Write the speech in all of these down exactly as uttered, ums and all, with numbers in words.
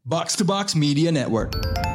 Box to Box Media Network.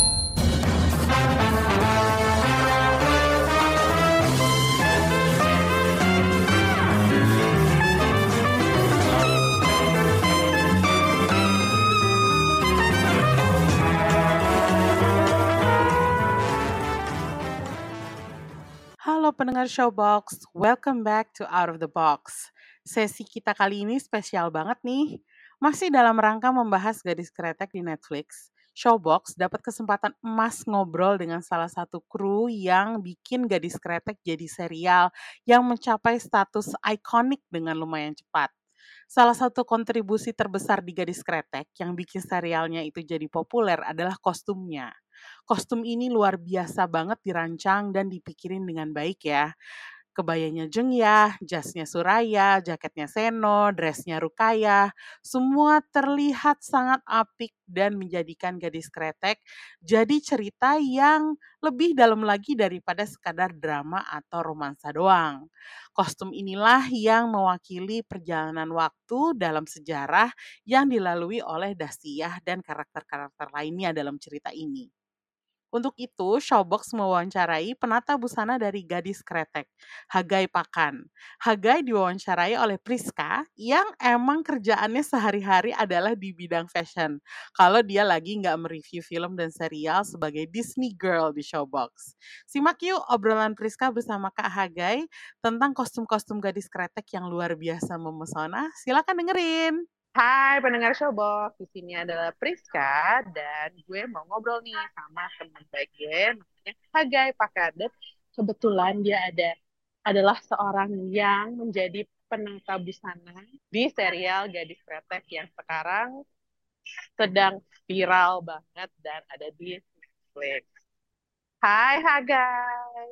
Halo pendengar Showbox, welcome back to Out of the Box. Sesi kita kali ini spesial banget nih. Masih dalam rangka membahas Gadis Kretek di Netflix, Showbox dapat kesempatan emas ngobrol dengan salah satu kru yang bikin Gadis Kretek jadi serial yang mencapai status ikonik dengan lumayan cepat. Salah satu kontribusi terbesar di Gadis Kretek yang bikin serialnya itu jadi populer adalah kostumnya. Kostum ini luar biasa banget dirancang dan dipikirin dengan baik ya. Kebayanya Jeng-Yah, jasnya Suraya, jaketnya Seno, dressnya Rukayah, semua terlihat sangat apik dan menjadikan Gadis Kretek jadi cerita yang lebih dalam lagi daripada sekadar drama atau romansa doang. Kostum inilah yang mewakili perjalanan waktu dalam sejarah yang dilalui oleh Dastiyah dan karakter-karakter lainnya dalam cerita ini. Untuk itu, Showbox mewawancarai penata busana dari Gadis Kretek, Hagai Pakan. Hagai diwawancarai oleh Priska yang emang kerjaannya sehari-hari adalah di bidang fashion. Kalau dia lagi nggak mereview film dan serial sebagai Disney Girl di Showbox. Simak yuk obrolan Priska bersama Kak Hagai tentang kostum-kostum Gadis Kretek yang luar biasa memesona. Silakan dengerin. Hai pendengar Showbox, di sini adalah Priska dan gue mau ngobrol nih sama teman baik gue namanya Hagai Pakadet. Kebetulan dia ada adalah seorang yang menjadi penata busana di serial Gadis Kretek yang sekarang sedang viral banget dan ada di Netflix. Hai Hagai.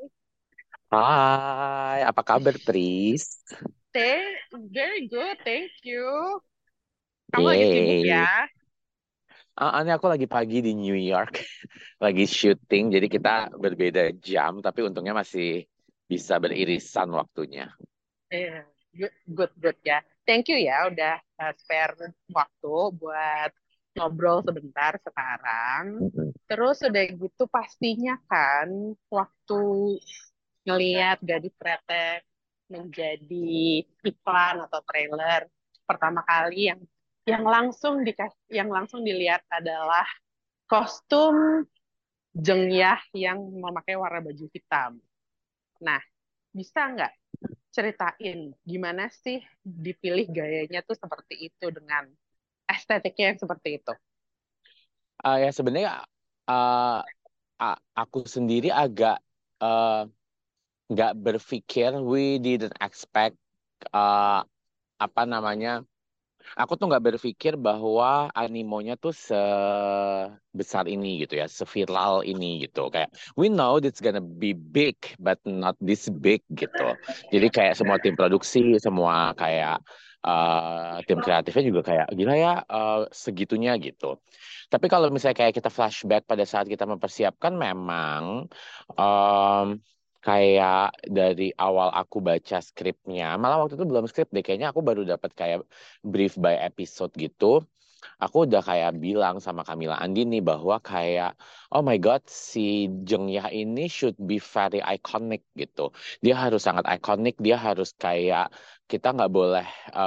Hai, apa kabar, Tris? Thank, very good, thank you. Kamu lagi sibuk Yeay. ya? Ah, ini aku lagi pagi di New York, lagi syuting, jadi kita berbeda jam, tapi untungnya masih bisa beririsan waktunya. Eh, good, good, good ya. Thank you ya udah uh, spare waktu buat ngobrol sebentar sekarang. Mm-mm. Terus udah gitu pastinya kan waktu ngelihat Gadis Kretek menjadi iklan atau trailer pertama kali yang yang langsung dikasih yang langsung dilihat adalah kostum Jeng-Yah yang memakai warna baju hitam. Nah, bisa nggak ceritain gimana sih dipilih gayanya tuh seperti itu dengan estetiknya yang seperti itu? Ah, ya sebenarnya ah, a- aku sendiri agak eh, nggak berpikir, we didn't expect ah, apa namanya. Aku tuh nggak berpikir bahwa animonya tuh sebesar ini gitu ya, seviral ini gitu. Kayak we know it's gonna be big, but not this big gitu. Jadi kayak semua tim produksi, semua kayak uh, tim kreatifnya juga kayak gila ya uh, segitunya gitu. Tapi kalau misalnya kayak kita flashback pada saat kita mempersiapkan, memang um, kayak dari awal aku baca skripnya, malah waktu itu belum skrip deh, kayaknya aku baru dapat kayak brief by episode gitu. Aku udah kayak bilang sama Camilla Andini bahwa kayak oh my god, si Jeng-Yah ini should be very iconic gitu. Dia harus sangat iconic, dia harus kayak kita nggak boleh